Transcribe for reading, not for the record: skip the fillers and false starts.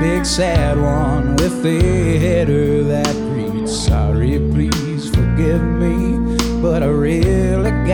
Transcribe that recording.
big sad one with a header that reads, sorry, please forgive me, but I really